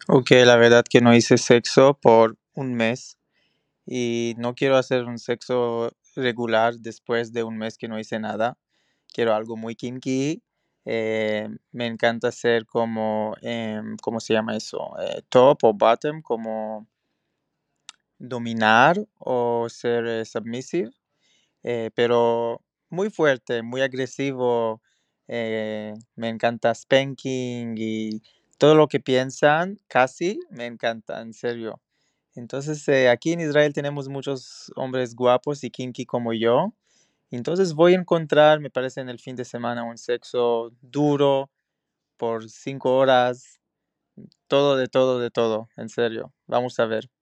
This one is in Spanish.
Ok, la verdad que no hice sexo por un mes y no quiero hacer un sexo regular después de un mes que no hice nada. Quiero algo muy kinky. Me encanta hacer como, ¿cómo se llama eso? Top o bottom, como dominar o ser submissive, pero muy fuerte, muy agresivo. Me encanta spanking y todo lo que piensan, casi me encanta, en serio. Entonces, aquí en Israel tenemos muchos hombres guapos y kinky como yo. Entonces voy a encontrar, me parece, en el fin de semana un sexo duro por 5 horas, todo de todo, en serio. Vamos a ver.